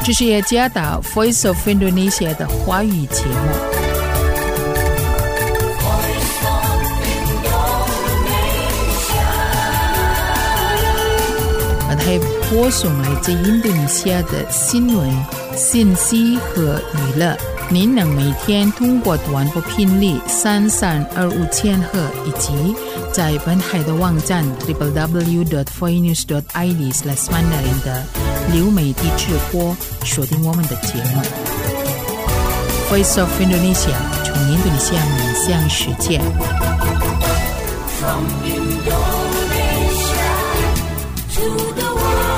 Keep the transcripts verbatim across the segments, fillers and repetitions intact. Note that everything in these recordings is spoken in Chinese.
这是耶加达 Voice of Indonesia 的华语节目。还播送来自印度尼西亚的新闻、信息和娱乐。您能每天通过短波频率三三二五千赫以及在本海的网站 double-u double-u double-u dot voice news dot i d slash mandarin 的流媒体直播锁定我们的节目。Voice of Indonesia 从印度尼西亚面向世界。From Indonesia to the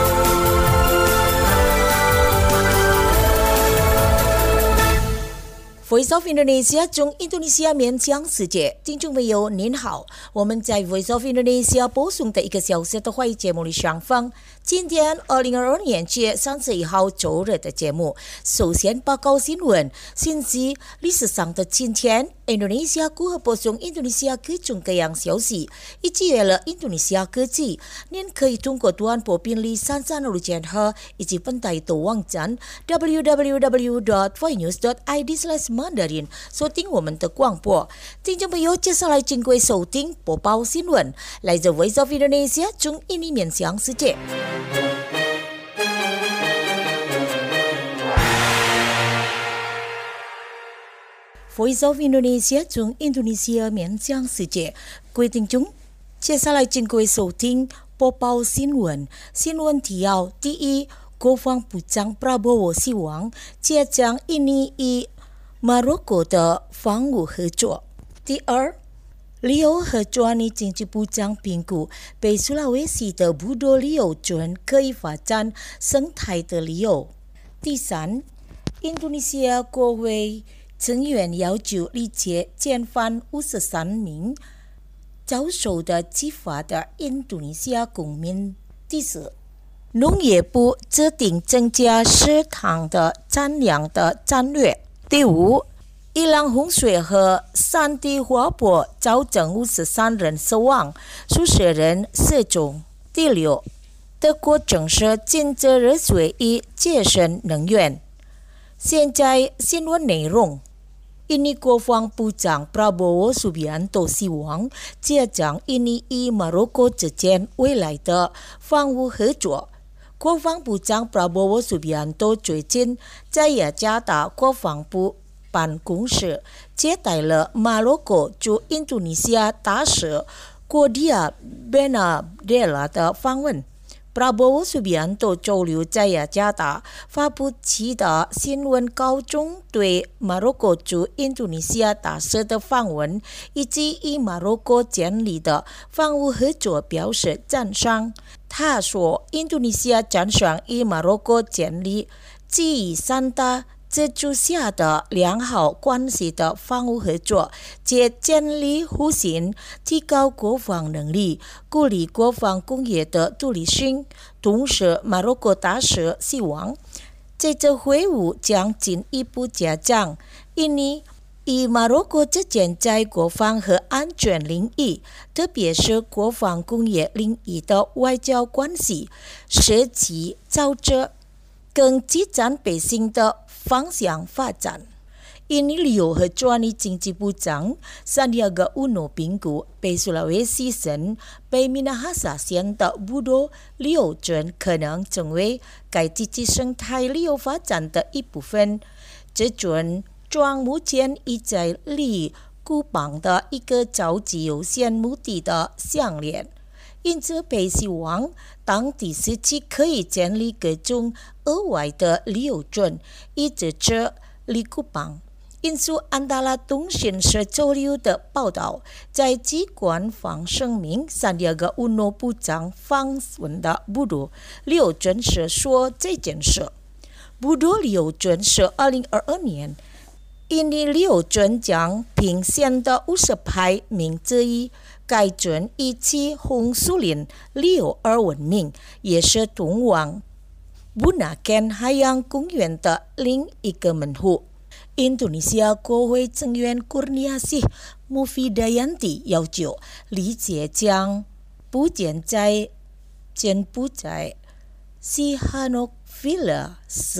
Voice of Indonesia 从印度尼西亚面向世界，听众朋友您好，我们在 Voice of Indonesia 播送的一个小时的华语节目里相逢。今天二零二二年七月三十一号周日的节目，首先报告新闻、信息、历史上的今天，印度尼西亚如何播送印度尼西亚各种各样消息，以及为了印度尼西亚科技，您可以通过短波频率三三二五千赫以及本台的网站 double-u double-u double-u dot voice news dot i d slash mandarin 收听我们的广播。听众朋友，接下来请各位收听播报新闻，来自 Voice of Indonesia 从印尼面向世界。Voice of Indonesia 从印度尼西亚面向世界，各位听众，接下来请各位收听播报新闻。新闻提要：第一，国防部长 Prabowo 希望加强印尼与马洛哥的防务合作。第二，旅游和专业经济部长评估北苏拉威西的布多旅游村可以发展生态的旅游。第三，印度尼西亚国会成员要求立即遣返五十三名遭受的执法的印度尼西亚公民。第四，农业部制定增加食糖的产量的战略。第五，伊朗洪水和山地滑坡造成五十三人死亡，数十人失踪。第六，德国正式禁止热水与节省能源。现在新闻内容。印尼国防部长 Prabowo Subianto 希望加强印尼与马洛哥之间未来的防务合作。国防部长 Prabowo Subianto 最近在雅加达国防部办公室接待了马洛哥驻印度尼西亚大使郭迪亚·贝纳德拉的访问。Prabowo Subianto 周六在雅加达发布其的新闻稿中对马洛哥驻印度尼西亚大使的访问以及与马洛哥建立的防务合作表示赞赏。他说，印度尼西亚赞赏与马洛哥建立基于三大支柱下的良好关系的防务合作，借建立互信，提高国防能力，鼓励国防工业的独立性。同时，马洛哥大使希望这次会晤将进一步加强印尼与马洛哥之间在国防和安全领域，特别是国防工业领域的外交关系，使其朝着更集战百姓的方向发展。印尼旅游和专业经济部长 Sandiaga Uno 评估北苏拉威西省北米纳哈萨县的布多旅游村可能成为该地区生态旅游发展的一部分。这村庄目前已在离古邦的一个超级有限目的的项链，因此被希望当地时期可以建立各种额外的旅游村，以支持离古邦。因此，安达拉通讯社周六的报道，在其官方声明，三第二个乌诺部长访问的布多旅游村时说这件事。布多旅游村是二零二二年印尼旅游村将评选的五十排名之一。该村以其红树林旅游而闻名，也是通往布纳肯海洋公园的另一个门户。印度尼西亚国会成员 Kurniasih Mufidayanti 要求立即将不建在柬埔寨西哈诺菲勒是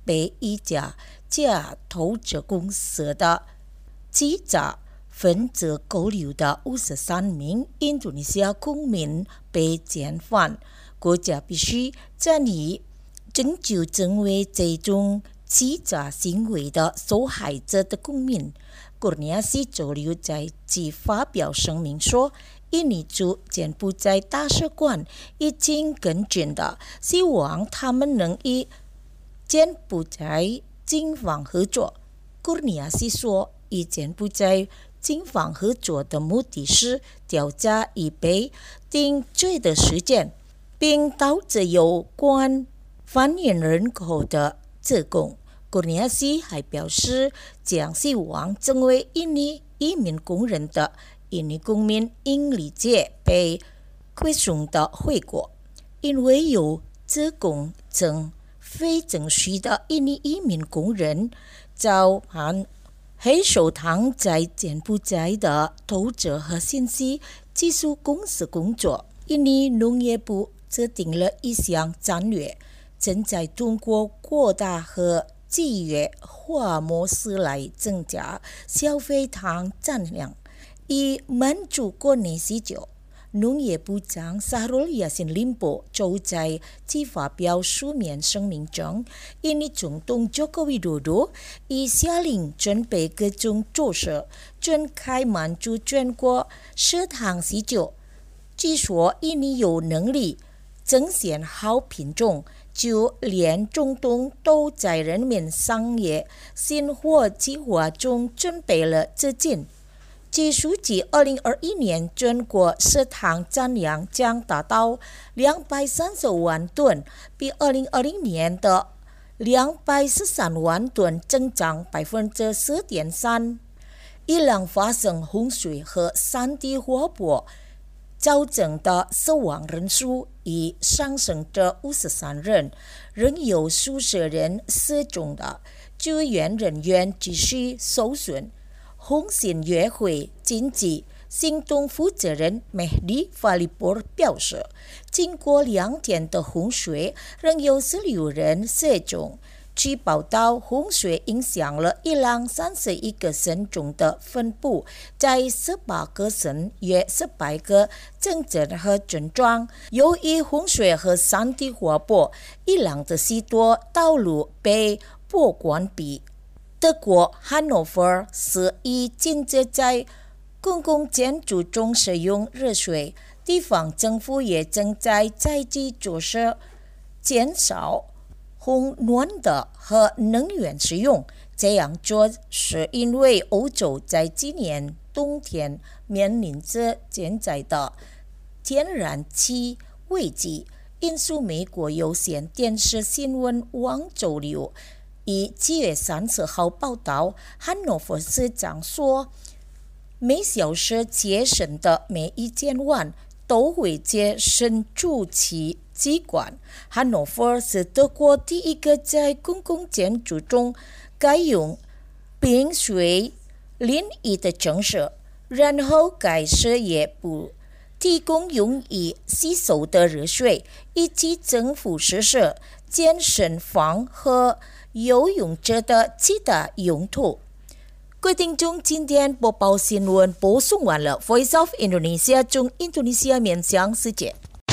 被一家假投资公司的记者分则勾留的五十三名印度尼西亚公民被遣返，国家必须站以拯救成为这种欺诈行为的受害者的公民。古尼亚西周六在即发表声明说，印尼驻柬埔寨大使馆已经跟进的，希望他们能与柬埔寨警方合作。古尼亚西说，与柬埔寨警方合作的目的是调查已被定罪的事件，并导致有关贩运人口的指控。古尼亚西还表示，将希望成为印尼移民工人的印尼公民应理解被馈送的后果，因为有指控称非正式的印尼移民工人遭判黑手党在柬埔寨的投资和信息技术公司工作。印尼农业部制定了一项战略，正在通过扩大和节约化模式来增加消费糖产量，以满足国内需求。农业部长沙鲁亚辛林波就在其发表书面声明中，印尼总统佐科维多多已下令准备各种措施，准开满足全国市场需求。据说印尼有能力呈现好品种，就连总统都在人民商业sinh活计划中准备了资金。据估计，二零二一年全国市场产量将达到两百三十万吨，比二零二零年的两百十三万吨增长百分之四点三。伊朗发生洪水和山地火爆，造成的死亡人数已上升至五十三人，仍有数十人失踪的救援人员继续搜寻。红新月会经济行动负责人梅迪法利波尔表示，经过两天的洪水，仍有十六人失踪。据报道，洪水影响了伊朗三十一个省中的分布，在十八个省约四百个城镇和村庄。由于洪水和山地火爆，伊朗的许多道路被迫关闭。德国汉诺威市已禁止在公共建筑中使用热水，地方政府也正在采取措施减少烘暖的和能源使用。这样做是因为欧洲在今年冬天面临着潜在的天然气危机。引述美国有线电视新闻网周六以七月三十号报道，汉诺威市长说，每小时节省的每一千万都会节省储气机关。汉诺威是德国第一个在公共建筑中改用冰水淋浴的城市，然后该市也不提供用于洗手的热水，以及政府实施健身房和游泳者的其他用途。各位听众，今天播报新闻播送完了。Voice of Indonesia 中印度尼西亚面向世界。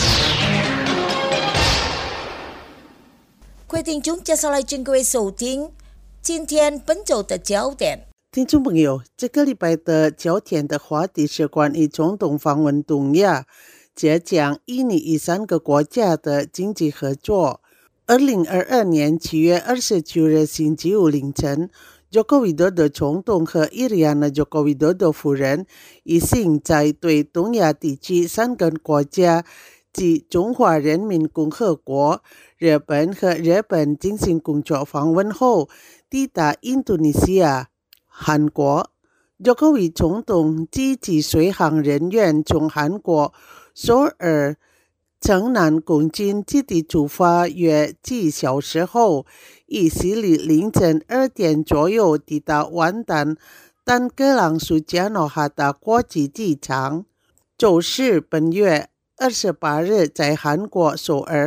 各位听众，接下来请各位收听今天本周的焦点。 听众朋友，这个礼拜的焦点的话题是关于总统访问东亚，接讲印尼与三个国家的经济合作。二零二二年七月二十九日星期五凌晨，佐科维多多总统和伊利亚娜佐科维多多夫人一行在对东亚地区三个国家及中华人民共和国、日本和日本进行工作访问后，抵达印度尼西亚、韩国。佐科维总统及其随行人员从韩国首尔城南空军基地出发约几小时后，以西里凌晨二点左右抵达完蛋丹格朗苏加诺哈达国际机场。周四本月二十八日在韩国首尔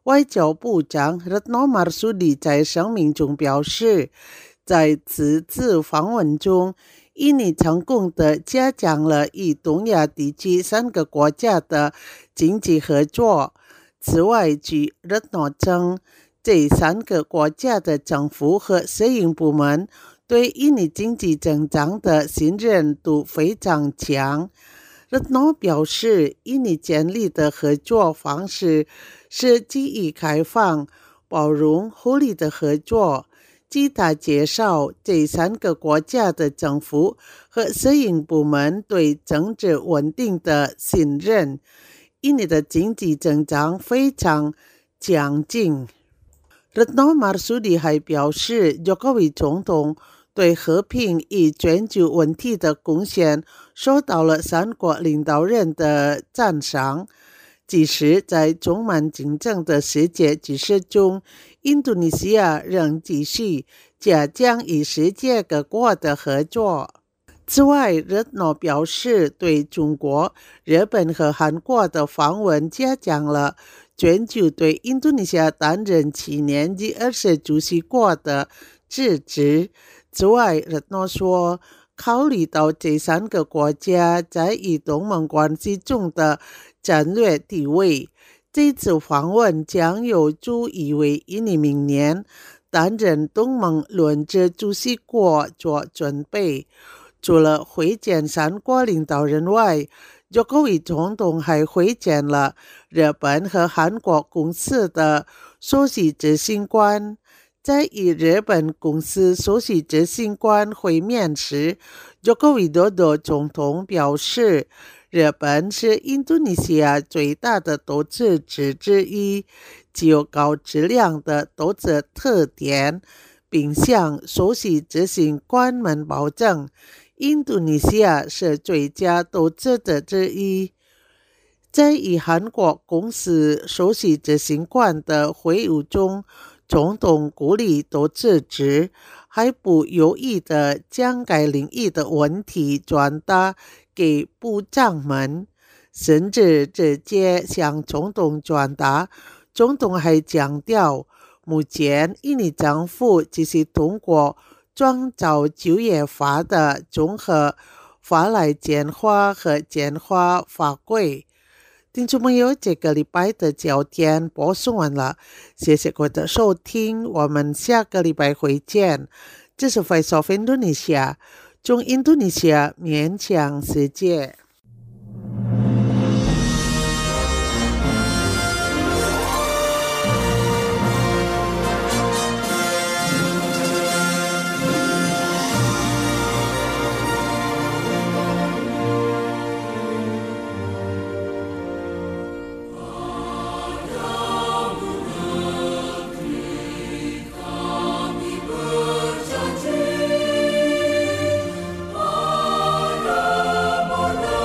外交部长 Retno Marsudi 在声明中表示，在此次访问中，印尼成功地加强了与东亚地区三个国家的经济合作。此外，据 Retno 称，这三个国家的政府和私营部门对印尼经济增长的信任度非常强。Retno 表示，印尼建立的合作方式是基于开放、包容、互利的合作。据他介绍，这三个国家的政府和私营部门对政治稳定的信任，印尼的经济增长非常强劲。Retno Marsudi 还表示，佐科维总统对和平与全球问题的贡献受到了三国领导人的赞赏。即使在充满竞争的世界局势中，印度尼西亚仍继续加强与世界各国的合作。此外， Retno 表示，对中国、日本和韩国的访问加强了全球对印度尼西亚担任七年级二十主席国的支持。此外， Retno 说，考虑到这三个国家在与东盟关系中的战略地位，这次访问将有助于为印尼明年担任东盟轮值主席国做准备。除了会见三国领导人外，佐科维总统还会见了日本和韩国公司的首席执行官。在与日本公司首席执行官会面时，佐科维多多总统表示，日本是印度尼西亚最大的投资者之一，具有高质量的投资特点，并向首席执行官们保证，印度尼西亚是最佳投资者之一。在与韩国公司首席执行官的会晤中，总统鼓励投资者还不犹豫地将该领域的问题转达给部长们，甚至直接向总统转达。总统还强调，目前印尼政府只是通过创造就业法的综合法来简化和简化法规。听众朋友，这个礼拜的焦点播送完了，谢谢各位的收听，我们下个礼拜会见。这是 Voice of Indonesia， 从印度尼西亚面向世界。 Pada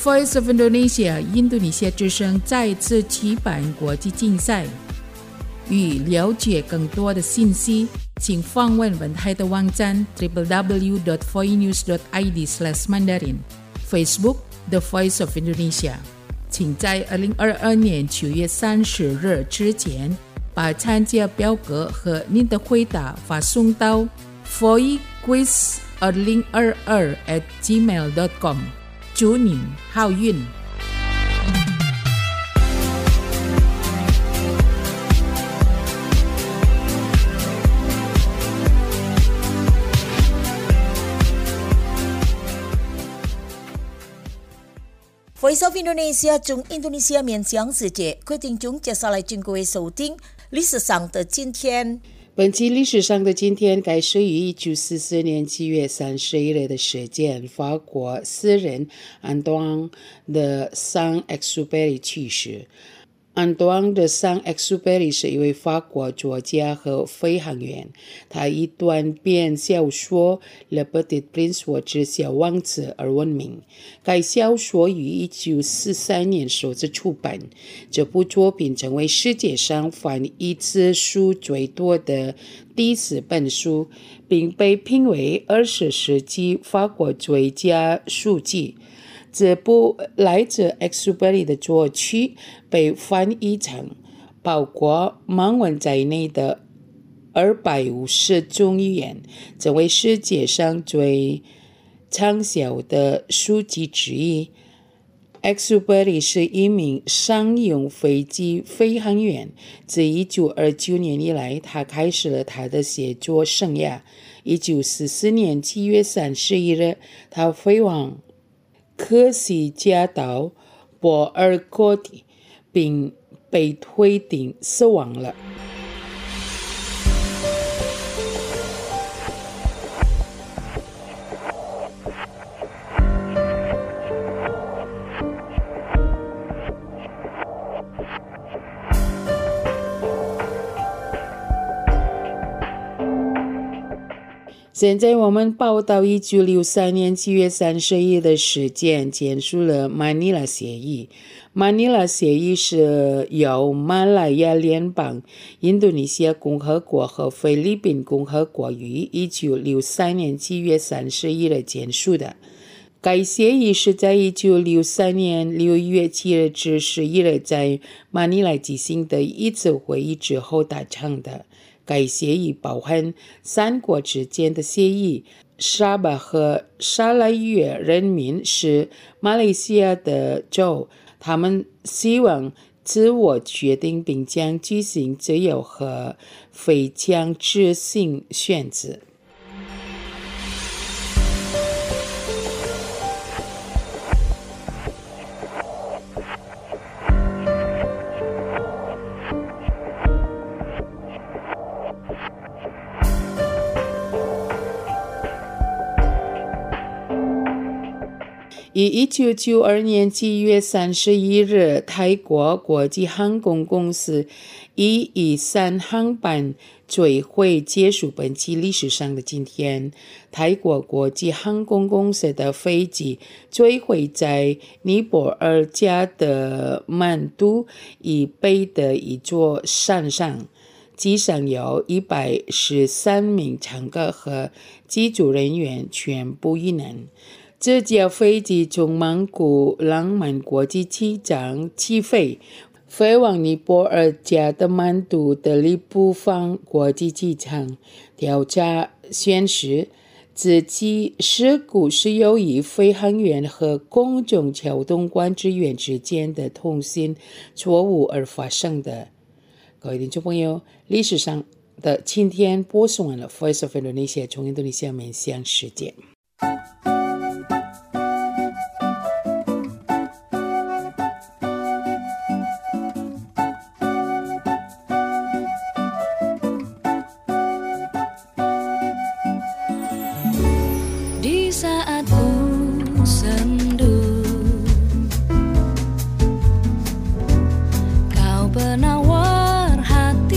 Voice of Indonesia 印度尼西亚之声再次举办国际竞赛。欲了解更多的信息，请访问本台的网站 double-u double-u double-u dot voinews dot i d slash mandarin Facebook The Voice of Indonesia。请在二零二二年九月三十日之前，把参加表格和您的回答发送到 voiquiz 二零二二 at gmail dot com。祝您好运！ Voice of Indonesia 从印度尼西亚面向世界，各位听众，接下来请各位收听历史上的今天。 本期历史上的今天开始于一九四四年七月三十一日的事件，法国诗人安东昂的圣埃克苏贝里去世。安东昂的圣埃克苏贝里是一位法国作家和飞行员，他以短篇小说《Le Petit Prince》我之小王子而闻名。该小说于一九四三年首次出版，这部作品成为世界上翻译字数最多的第四本书，并被评为二十世纪法国最佳书籍。这部来自埃克苏贝里的作曲被翻译成包括满文在内的二百五十种语言，成为世界上最畅销的书籍之一。埃克苏贝里是一名商用飞机飞行员，自一九二九年以来，他开始了他的写作生涯。一九四四年七月三十一日，他飞往科西嘉岛博尔戈地，并被推定死亡了。现在我们报道一九六三年七月三十一日的事件，结束了马尼拉协议。马尼拉协议是由马来亚联邦、印度尼西亚共和国和菲律宾共和国于一九六三年七月三十一日签署的。该协议是在一九六三年六月七日至十一日在马尼拉举行的一次会议之后达成的。该协议包含三国之间的协议，沙巴和沙拉越人民是马来西亚的州，他们希望自我决定并将举行自由和非强制性选择。于一九九二年七月三十一日，泰国国际航空公司以一三航班坠毁结束本期历史上的今天。泰国国际航空公司的飞机坠毁在尼泊尔加德满都以北的一座山上，机上有一百十三名乘客和机组人员全部遇难。这架飞机从曼谷浪漫国际机场起飞，飞往尼泊尔加德满都的里布方国际机场。调查显示，这起事故是由于飞行员和公众交通管制员之间的通信错误而发生的。各位听众朋友，历史上的今天播送完了 Voice of Indonesia 从印度尼西亚面向世界。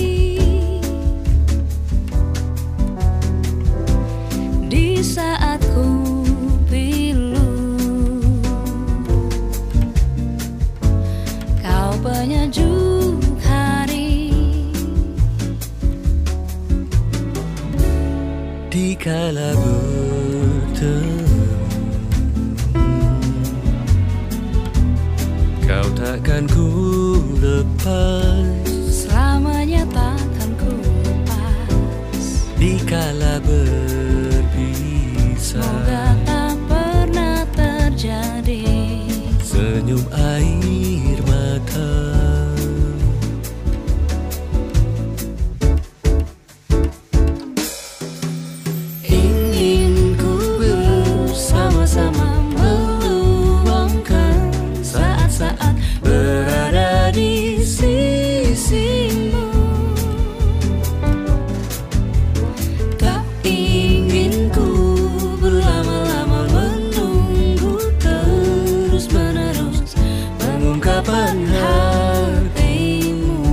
Saat ku penyejuk hari. Dikala bertemu, kau takkan ku lepas, selamanya takkan ku lepas. Dikala berpisah, semoga tak pernah terjadi. Senyum air mata, ingin ku bersama-sama meluangkan saat-saat berada di sisimu. Tak ingin ku berlama-lama menunggu terus-menerus pengungkapan hatimu.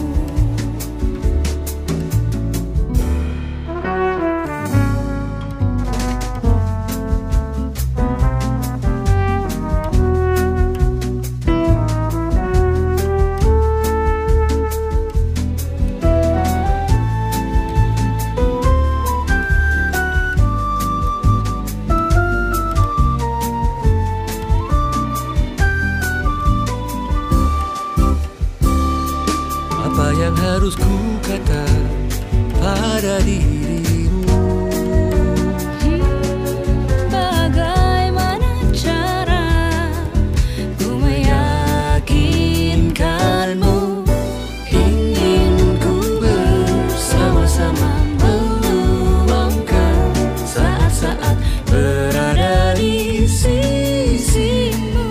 apa yang harus ku kata pada dirimu? Bagaimana cara ku meyakinkanmu? Ingin ku bersama-sama meluangkan saat-saat berada di sisimu.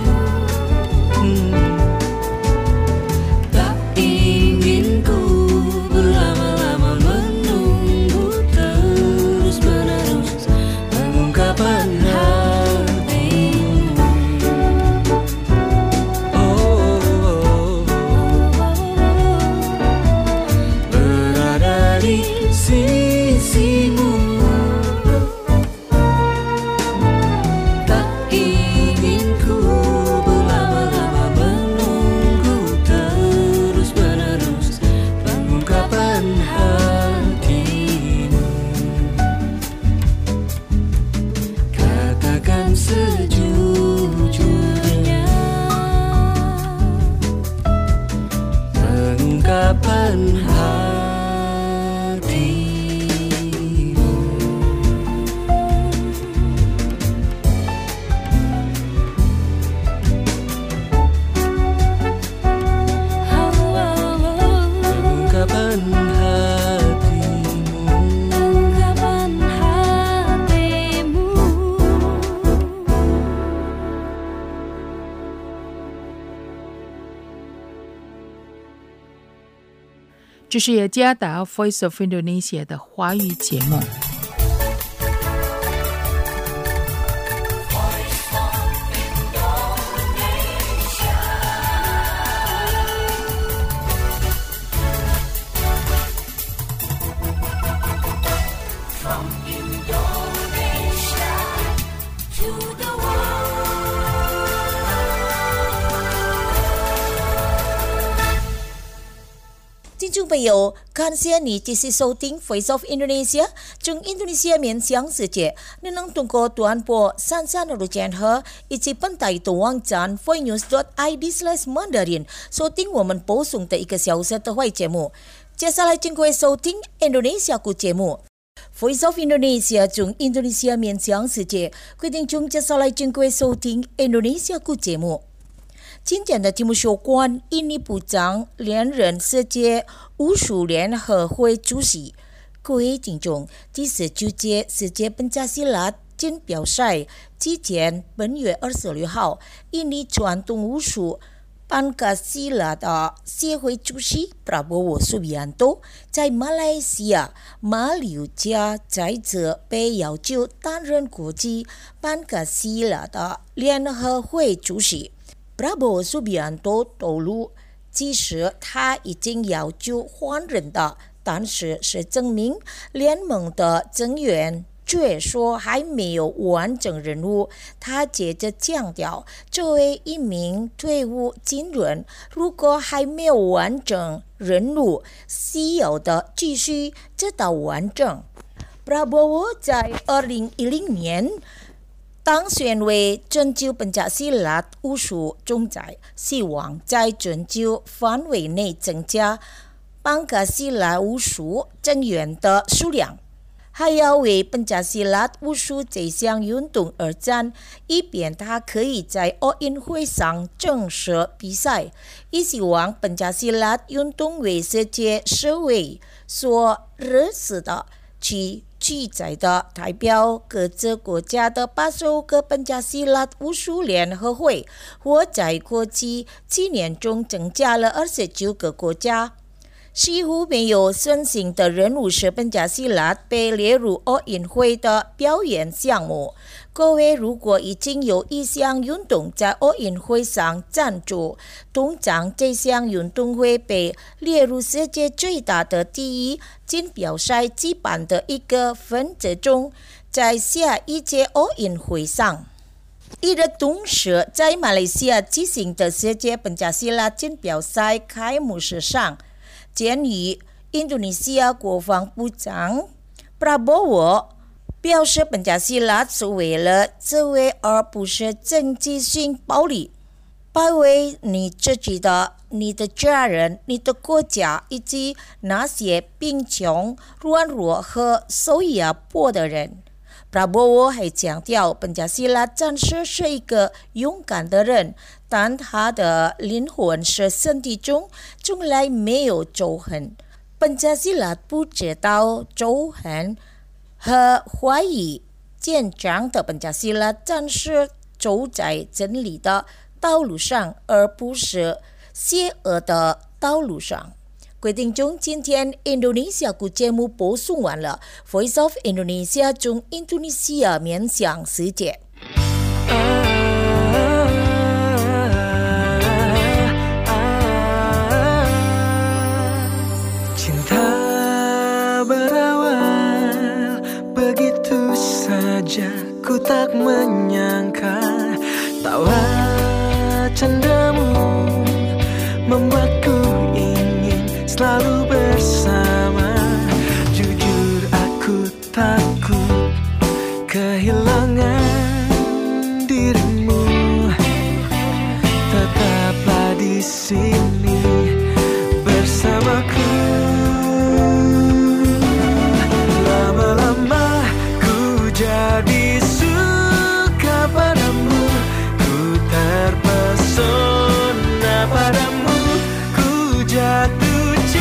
Tak ingin ku berlama-lama menunggu terus-menerus pengungkapan hatimu. Oh, Berada di sisimu. Tak ingin ku berlama-lama menunggu terus-menerus pengungkapan hatimu. Katakan sejujurnya pengungkapan hatimu. pengungkapan hatimu. Pengungkapan hatimu. 这是雅加达 Voice of Indonesia 的华语节目。 听众朋友，感谢你继续收听 Voice of Indonesia 从印度尼西亚面向世界。你能通过短波三三六千赫以及本台的网站 voicenews dot i d slash mandarin 收听我们播送的一个小时的华语节目。接下来请各位收听 Indonesia 故节目。Voice of Indonesia 从印度尼西亚面向世界，规定中接下来请各位收听 Indonesia 故节目。今天的节目有关印尼部长连任世界武术联合会主席。各位听众，第十九届世界本加西拉锦标赛即将本月二十六号，印尼传统武术班卡西拉的协会主席 Prabowo Subianto 在马来西亚马六甲在这被要求担任国际班卡西拉的联合会主席。Prabowo Subianto 透露，即使他已经要求换人的，但是是证明联盟的成员却说还没有完整人物。他接着强调，作为一名退伍军人，如果还没有完整人物，需要的继续直到完整。Prabowo 在二零一零年当选为拯救本加西拉巫术总裁，希望在拯救范围内增加班加西拉巫术成员的数量，还要为本加西拉巫术这项运动而战，以便他可以在奥运会上正式比赛。也希望本加西拉运动为世界社会所认识的，其记载的代表各自国家的八十五个本加西拉巫术联合会，或在过去七年中增加了二十九个国家。几乎没有顺行的人物是本加西拉被列入奥运会的表演项目。各位如果已经有一项运动在奥运会上赞助，通常这项运动会被列入世界最大的第一锦标赛举办的一个分支中，在下一届奥运会上。一日同时，在马来西亚举行的世界本加西拉锦标赛开幕式上，鉴于印度尼西亚国防部长 Prabowo 表示本加西拉是为了自卫而不是政治性暴力，保卫你自己的、你的家人、你的国家以及那些贫穷、软弱和受压迫的人。Prabowo 还强调，本加西拉战士是一个勇敢的人，但他的灵魂是身体中从来没有仇恨。本加西拉不知道仇恨和怀疑，坚强的本加西拉战士走在真理的道路上，而不是邪恶的道路上。各位听众，今天印度尼西亚国节目播送完了 Voice of Indonesia 中印度尼西亚面向世界。 Cinta berawal begitu saja, ku tak menyangka tawa candamu membuatku selalu bersama. Jujur aku takut kehilangan dirimu. Tetaplah di sini bersamaku. Lama-lama ku jadi suka padamu, ku terpesona padamu, ku jatuh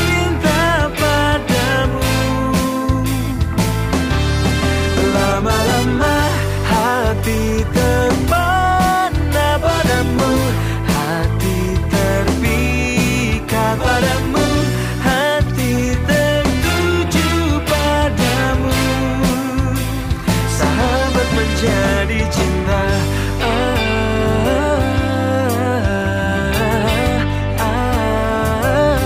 lama-lama hati terpana padamu, hati terpikat padamu, hati tertuju padamu. Sahabat menjadi cinta. Ah, ah, ah.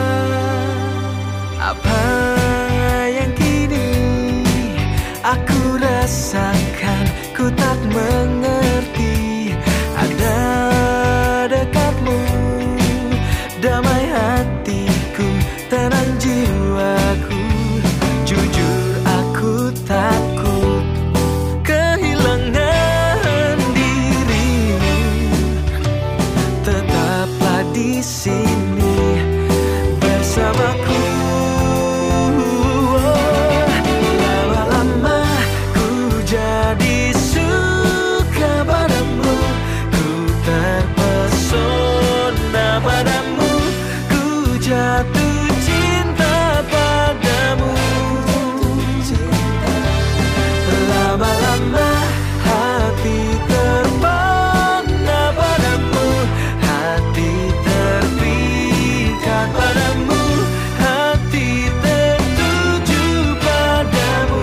Apa yang kini aku rasakan, ku tak mengerti. Ada dekatmu, damai hatiku, tenang jiwaku. Jujur aku takut kehilangan dirimu. Tetaplah di sini bersamaku. Jadi suka padamu, ku terpesona padamu, ku jatuh cinta padamu. Lama-lama hati terpana padamu, hati terpikat padamu, hati tertuju padamu.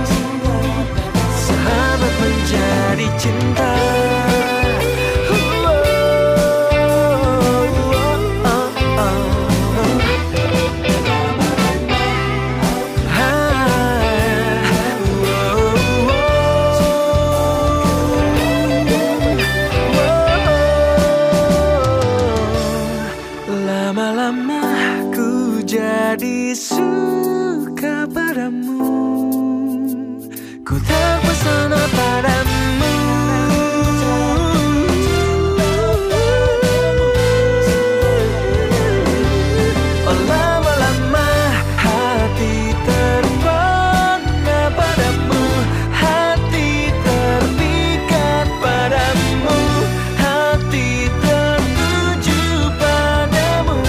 Sahabat menjadi cinta. Oh, oh, oh. menjadi suka padamu. Ku terpesona padamu. Oh lama-lama hati terpana padamu, hati terpikat padamu, hati tertuju padamu.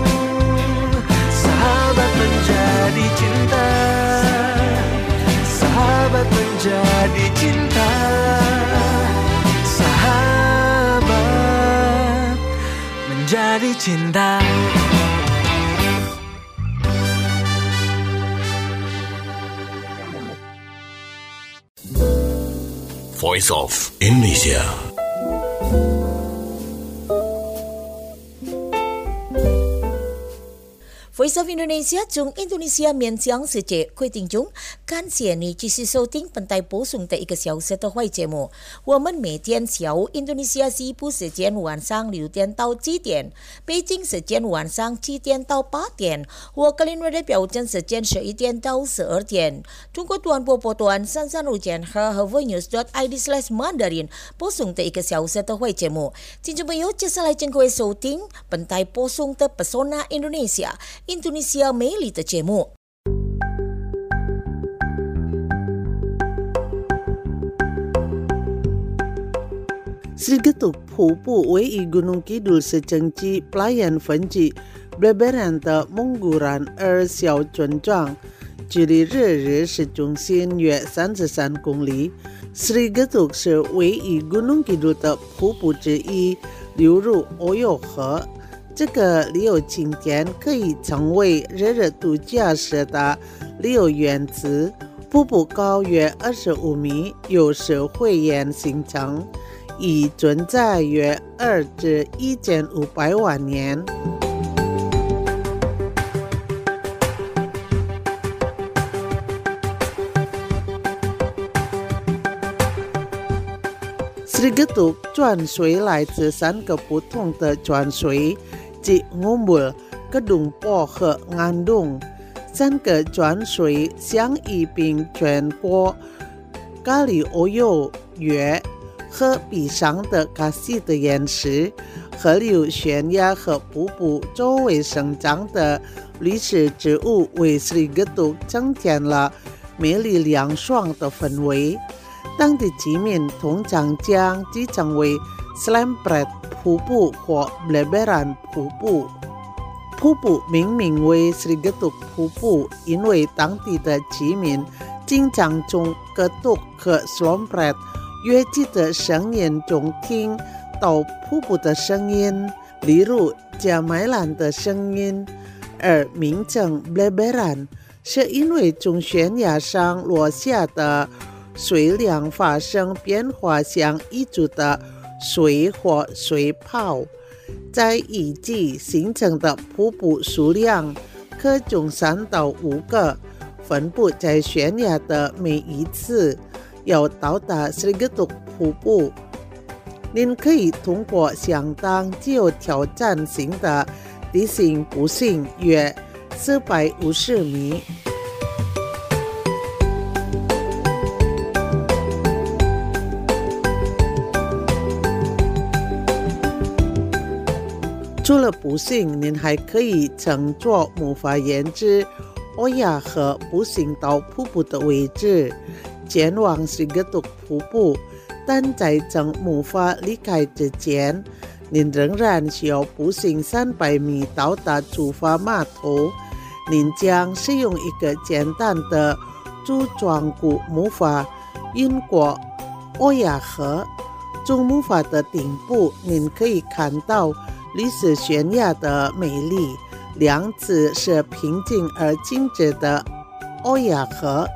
Sahabat menjadi cinta, sahabat menjadi cinta, sahabat menjadi cinta. Voice of Indonesia. Voice of Indonesia 从印度尼西亚面向世界规定中，感谢你继续收听本台播送的一个小时的坏节目。我们每天下午印度尼西亚西部时间晚上六点到七点，北京时间晚上七点到八点，或格林威治标准时间十一点到十二点。通过短波波段三三五千赫和 voinews dot i d slash mandarin 播送的一个小时的坏节目。听众朋友，接下来请各位收听本台播送的 Pesona Indonesia。印度尼西亚美丽的节目。 Srigetuk 瀑布位于 Gunung Kidul secengci Pelayan Fenji Bleberan 的蒙古人二小村庄，距离热日市中心约三十三公里。Srigetuk 是位于 Gunung Kidul 的瀑布之一，流入欧友河。这个旅游景点可以成为热热度假式的旅游园子。瀑布高约二十五米，由社会岩形成，已存在约二至一千五百万年。Srigetuk 转水来自三个不同的转水，即 Ngumbul、Kedung Po 和 Ngandung。三个转水相依并穿过咖喱欧友约河壁上的卡西的岩石，河流、悬崖和瀑布周围生长的绿石植物为 Srigetuk 增添了美丽凉爽的氛围。当地居民通常将其称为 Slampret 瀑布或 Bleberan 瀑布。瀑布命名为 Srigetuk 瀑布，因为当地的居民经常从 Ketuk 和 Slampret 乐器的声音中听到瀑布的声音，例如加麦兰的声音。而名称 Bleberan 是因为从悬崖上落下的水量发生变化像一组的水或水泡，在雨季形成的瀑布数量可从三到五个，分布在悬崖的每一次。要到达 Srigetuk 瀑布，您可以通过相当具有挑战性的地形步行约四百五十米。除了步行，您还可以乘坐木筏沿着欧亚河步行到瀑布的位置，前往 Srigetuk 瀑布。但在乘木筏离开之前，您仍然需要步行三百米到达出发码头。您将使用一个简单的组装古木筏运过欧亚河。从木筏的顶部，您可以看到历史悬崖的美丽，两侧是平静而静止的欧亚河。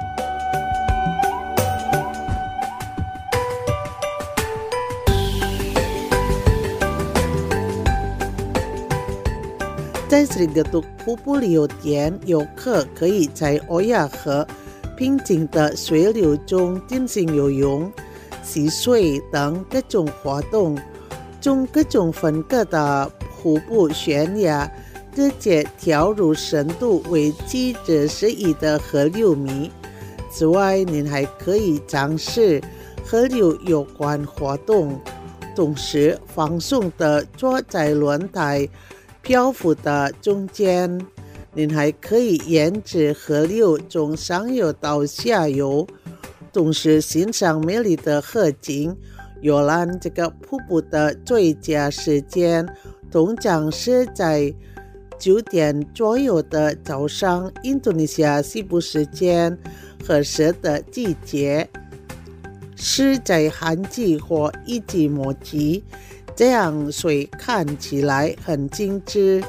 在 Srigetuk 瀑布旅游点，游客可以在欧亚河平静的水流中进行游泳、戏水等各种活动。从各种分割的瀑布悬崖，这个节调入深度为记者适宜的河流米。此外，您还可以尝试河流有关活动，同时放松地坐在轮胎漂浮的中间。您还可以沿着河流从上游到下游，同时欣赏美丽的河景。游览这个瀑布的最佳时间通常是在九点左右的早上，印度尼西亚西部时间合适的季节是在旱季或雨季末期，这样水看起来很精致。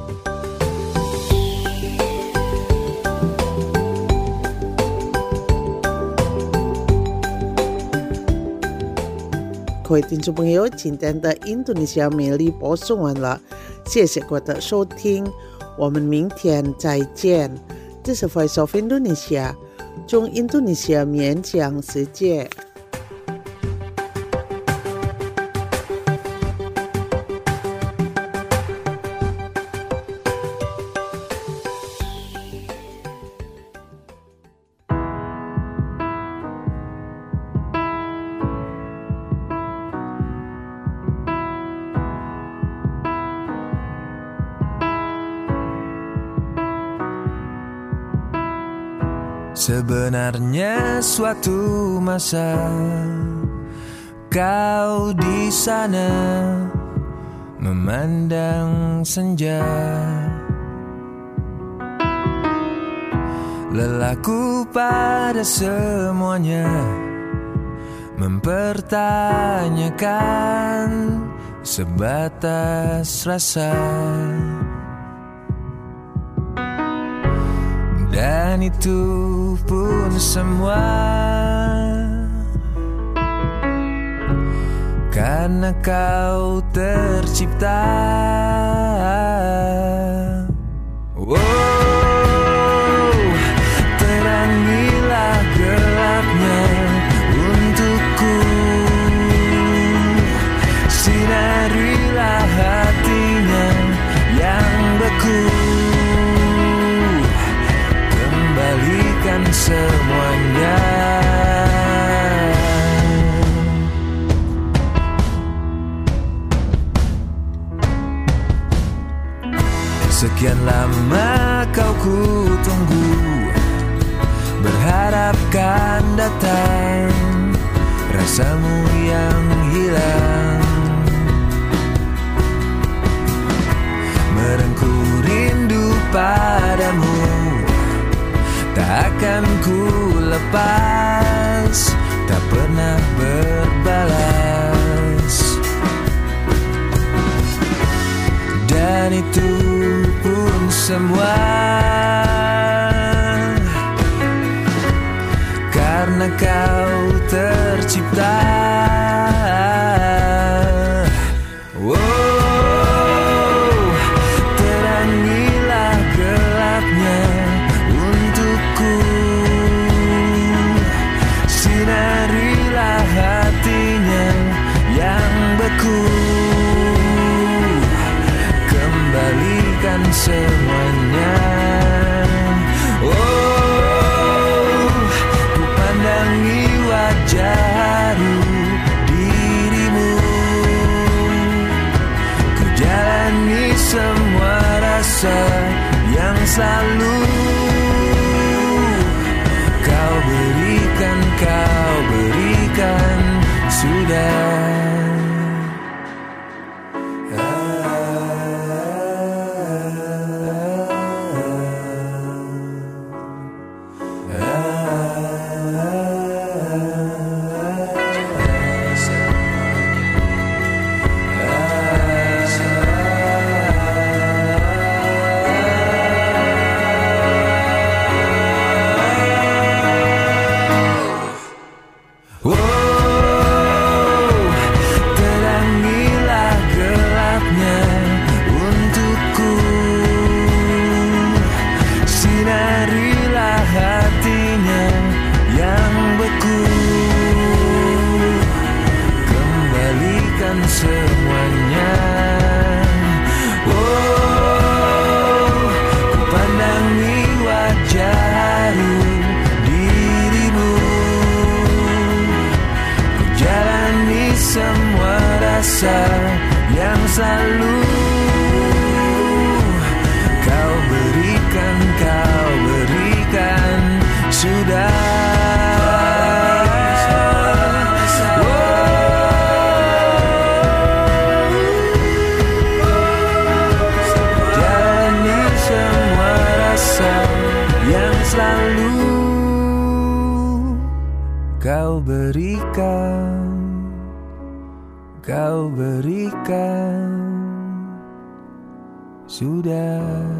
各位听众朋友，今天的印度尼西亚美丽播送完了，谢谢各位的收听，我们明天再见。这是 Voice of Indonesia， 从印度尼西亚面向世界。 Sebenarnya suatu masa kau di sana memandang senja, lelaku pada semuanya mempertanyakan sebatas rasa. Dan itu pun semua karena kau tercipta. Oh, terangilah gelapnya untukku, sinarilah hatinya yang beku. Kembalikan semuanya. Sekian lama kau ku tunggu, berharap kan datang rasamu yang hilang. Merengku rindu padamu, tak akan ku lepas, tak pernah berbalas. Dan itu pun semua karena kau tercipta. Oh, terangilah gelapnya untukku, sinarilah hatinya yang beku. Kembalikan semuanya. Oh, ku pandangi wajah haru dirimu, ku jalani semua rasa yang selalu kau berikan, kau berikan sudah. Oh, selalu kau berikan, kau berikan sudah. Jalani semua rasa yang selalu kau berikan, kau berikan sudah.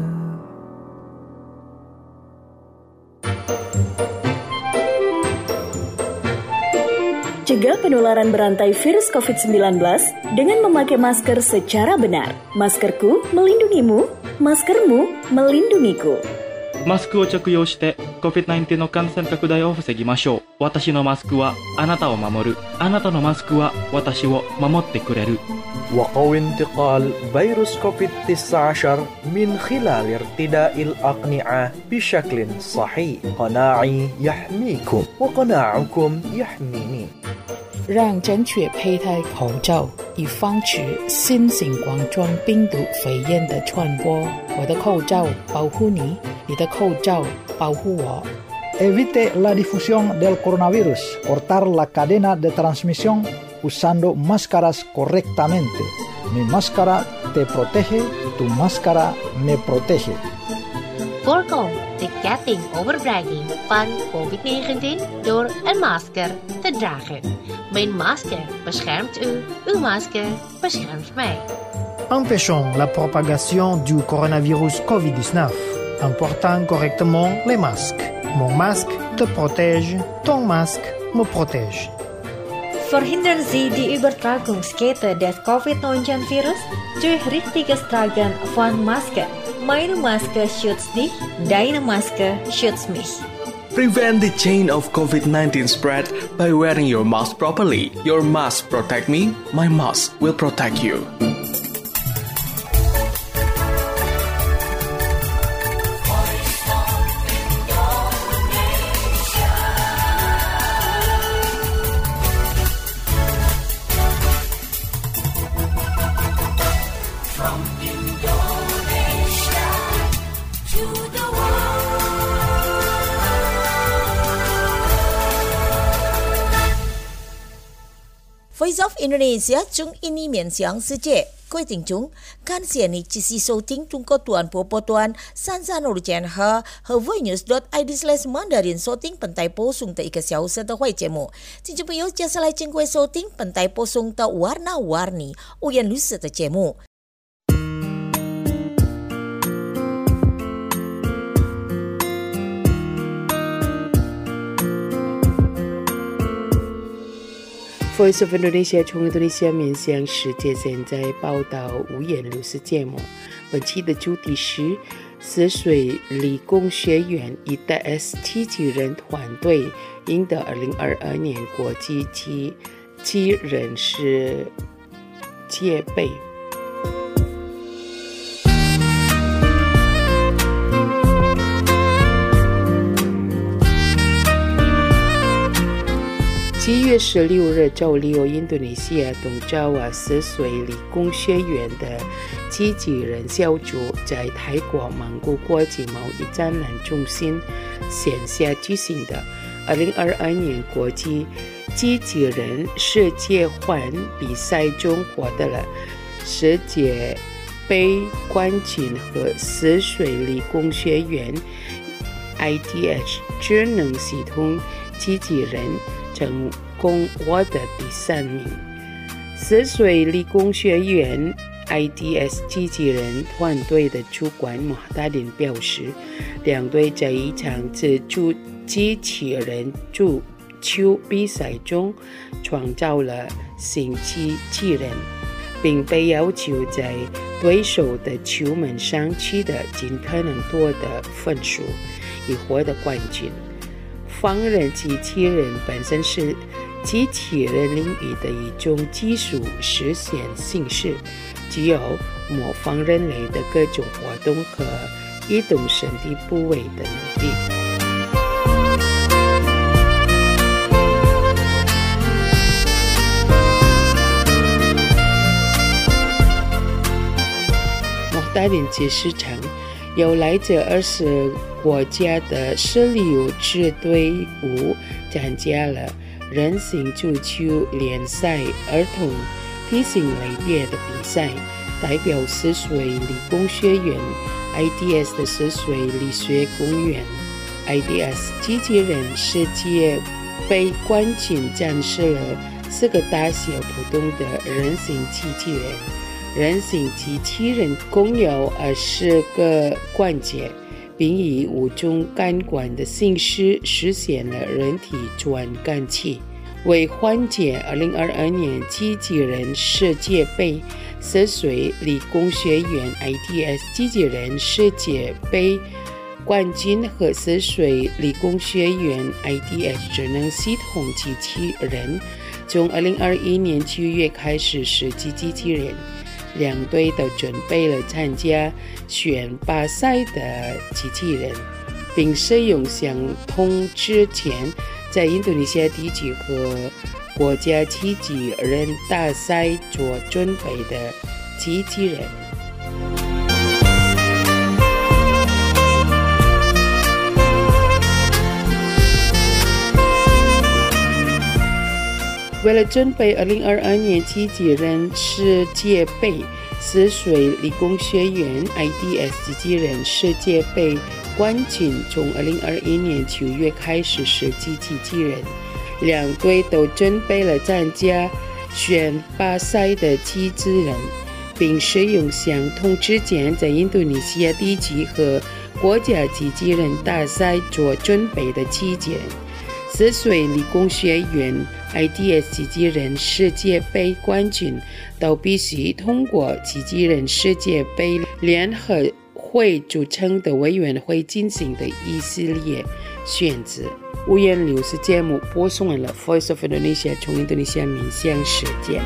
Cegah penularan berantai virus covid sembilan belas dengan memakai masker secara benar. Maskerku melindungimu, maskermu melindungiku. マスクを着用して コビッドナインティーン の感染拡大を防ぎましょう。私のマスクはあなたを守る。あなたのマスクは私を守ってくれる。 وقوي انتقال فيروس كوفيد تسعة عشر من خلال ارتداء الأقنعة بشكل صحيح. قناعي يحميكم وقناعكم يحميني. 让正确佩戴口罩，以防止新型冠状病毒肺炎的传播。我的口罩保护你，你的口罩保护我。 Evite la difusión del coronavirus. Cortar la cadena de transmisión usando máscaras correctamente. Mi máscara te protege, tu máscara me protege. Voorkom de getting overbragging van covid negentien door een masker te dragen. Mijn masker beschermt u, uw masker beschermt mij. Empêchons la propagation du coronavirus covid dix-neuf en portant correctement les masques. Mon masque te protège, ton masque me protège. Verhindern Sie die Übertragungskette des covid neunzehn Virus durch richtiges Tragen von Maske. Meine Maske schützt dich, deine Maske schützt mich. Prevent the chain of covid nineteen spread by wearing your mask properly. Your mask protect me, my mask will protect you. Voice of Indonesia 中印尼面向世界，各位听众，感谢你继续收听中国短波波段三三六千赫和 voinews dot i d slash mandarin 收听本台播送的一个小时的会节目。听众朋友，接下来请各位收听本台播送的 Warna-Warni 五颜六色的节目。 Voice of Indonesia 从 Indonesia 面向世界现在报道五颜六色节目。本期的主题是泗水理工学院 I T S 机器人团队赢得二零二二年国际机器人世界杯。七月十六日周六，印度尼西亚东爪哇泗水理工学院的机器人小组在泰国曼谷国际贸易展览中心线下举行的二零二二年国际机器人世界环比赛中获得了世界杯冠军和泗水理工学院 I T S 智能系统机器人成功获得第三名。泗水理工学院 I T S 机器人团队的主管穆哈达林表示，两队在一场自主机器人足球比赛中创造了新机器人，并被要求在对手的球门上取得尽可能多的分数，以获得冠军。仿人机器人本身是机器人领域的一种技术实现形式，具有模仿人类的各种活动和移动身体部位的能力。 大人节市场，有来自二十国家的十六支队伍参加了人形足球联赛儿童体型类别的比赛，代表十岁理工学院 I D S 的十岁理学公园 I D S 机器人世界杯冠军展示了四个大小不同的人形机器人。人形机器人共有二十个关节，并以五种感官的形式实现了人体传感器。为缓解二零二二年机器人世界杯，十岁理工学院 I D S 机器人世界杯冠军和十岁理工学院 I D S 智能系统机器人，从二零二一年九月开始设计机器人，两队都准备了参加选拔赛的机器人，并使用相同之前在印度尼西亚地区和国家机器人大赛做准备的机器人。为了准备二零二二年机器人世界杯，十岁理工学院 I D S 机器人世界杯冠军从二零二一年九月开始设计机器人，两队都准备了参加选拔赛的机器人，并使用相同之前在印度尼西亚地区和国家机器人大赛做准备的机器人。十岁理工学院 I D S 机器人世界杯冠军都必须通过机器人世界杯联合会组成的委员会进行的一系列选择。五颜六色节目播送完了 Voice of Indonesia 从印度尼西亚面向世界。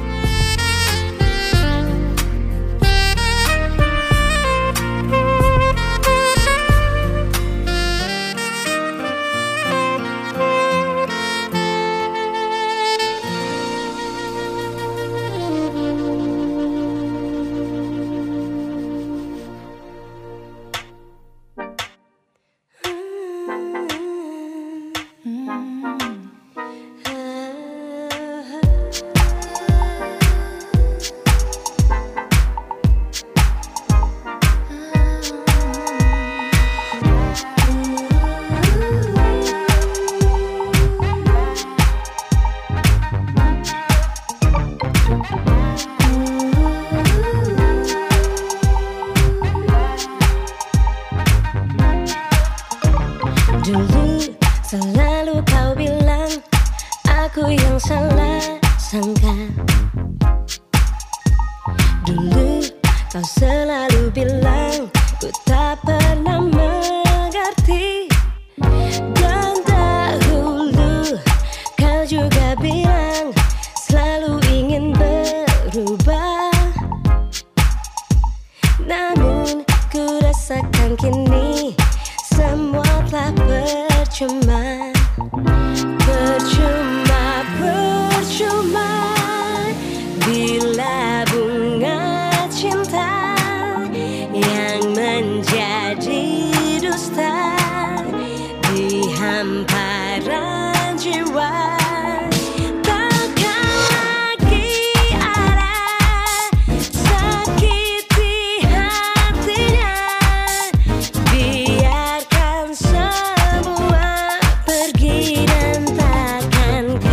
Biarkan semua pergi dan takkan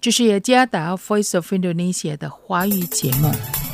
这是雅加达 Voice of Indonesia 的华语节目。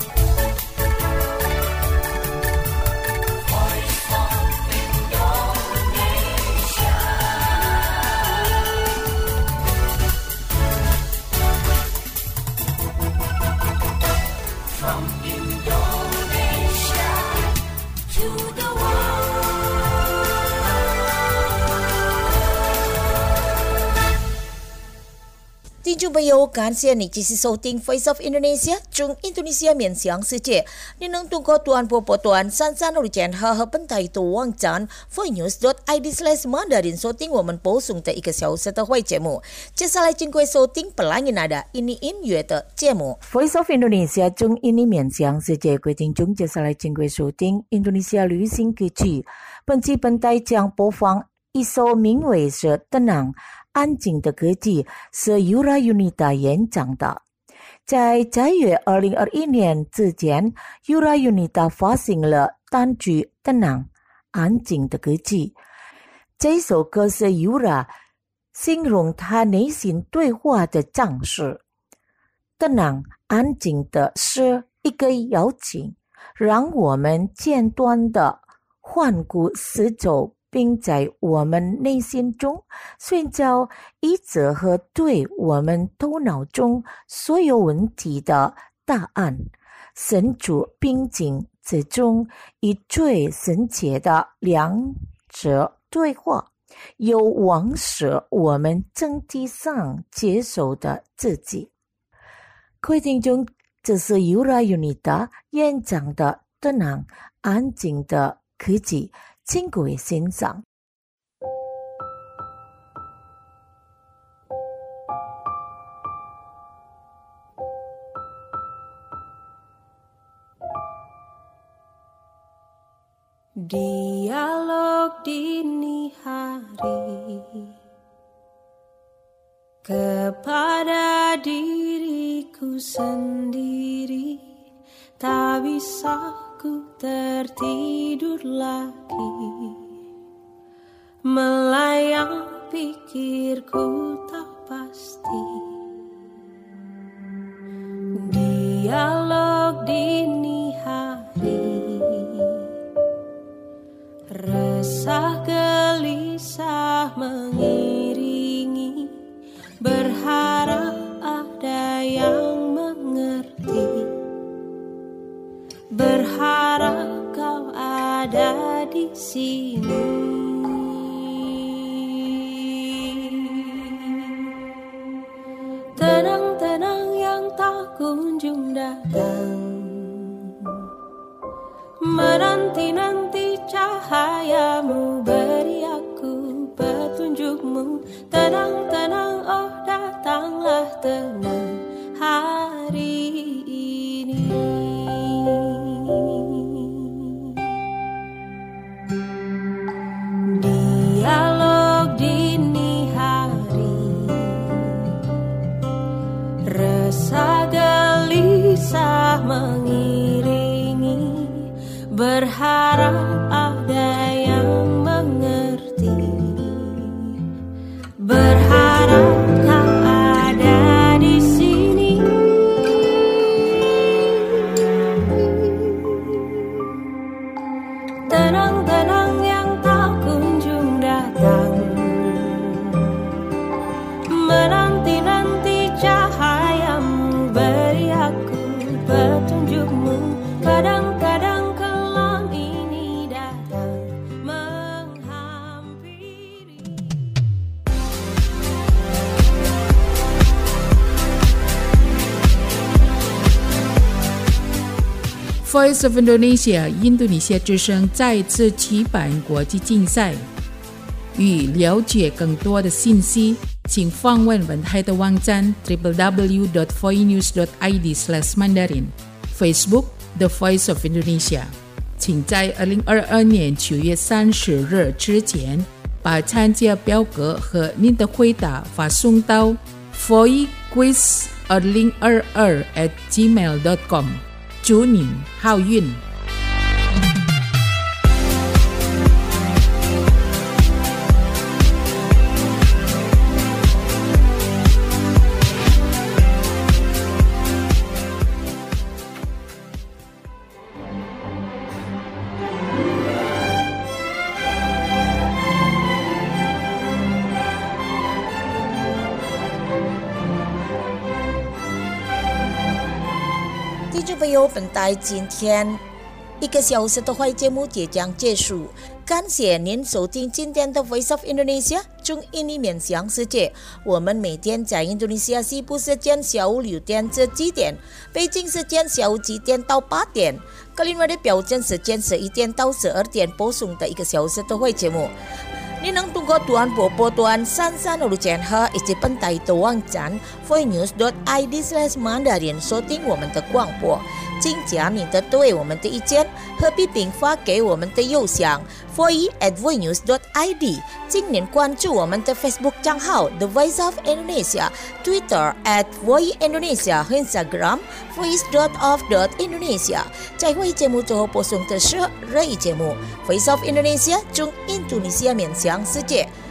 听众朋友，感谢你继续收听 Voice of Indonesia 中 Indonesia 面向世界。你能通过短波波段三三六点和和本台的网站 voicenews dot i d slash mandarin 收听我们播送的一个小时的会节目。接下来请各位收听本来那的印尼音乐的节目。Voice of Indonesia 中印尼面向世界，各位听众，接下来请各位收听 Indonesia 旅行歌曲。本期本台将播放一首名为是《tenang》安静的歌曲，是 Yura Yunita 演唱的。在九月二零二一年之前 ，Yura Yunita 发行了单曲《tenang》安静的歌曲。这首歌是 Yura 形容他内心对话的方式。tenang 安静的是一个邀请，让我们简短的环顾四周，并在我们内心中寻找一致和对我们头脑中所有问题的答案，身处平静之中，以最深切的两者对话，有望使我们整体上接受的自己。各位听众，这是 Yura Yunita 演唱的《tenang》安静的歌曲，请各位欣赏。 Dialog dini hari kepada diriku sendiri, tak bisa ku tertidur lagi, melayang pikirku tak pasti. Dialog dini hari, resah gelisah mengiringi, berharap ada yang mengerti, berharap kau ada di sini. Tenang-tenang yang tak kunjung datang, menanti-nanti cahayamu, beri aku petunjukmu. Tenang-tenang, oh datanglah tenang hari ini. Dialog dini hari, resah gelisah mengiringi, berharap ada yang mengerti, berharap kau ada di sini. Tenang-tenang yang tak kunjung datang, menanti-nanti cahayamu, beri aku petunjukmu. Kadang-kadang kelam ini datang menghampiri. Voice of Indonesia 印度尼西亚之声再次举办国际竞赛。与了解更多的信息，请访问本台的网站 double-u double-u double-u dot voicenews dot i d slash mandarin Facebook The Voice of Indonesia， 请在二零二二年九月三十日之前把参加表格和您的回答发送到 voicequiz二零二二 at gmail dot com， 祝您好运！ 友，本台今天一个小时的会节目即将结束，感谢您收听今天的 Voice of Indonesia 中印尼面向世界。我们每天在印度尼西亚西部时间下午六点至七点，北京时间下午七点到八点，格林威的标准时间十一点到十二点播送的一个小时的会节目。您能通过短波波段三三六千赫以及本台的网站 voinews dot i d slash mandarin 收听我们的广播。请将你的对我们的意见和批评发给我们的邮箱 voice at voinews dot i d。请您关注我们的 Facebook 账号 The Voice of Indonesia、Twitter at voice indonesia 和 Instagram voice dot of dot indonesia。在会节目最后播送的是热议节目 Voice of Indonesia 中印度尼西亚面向世界。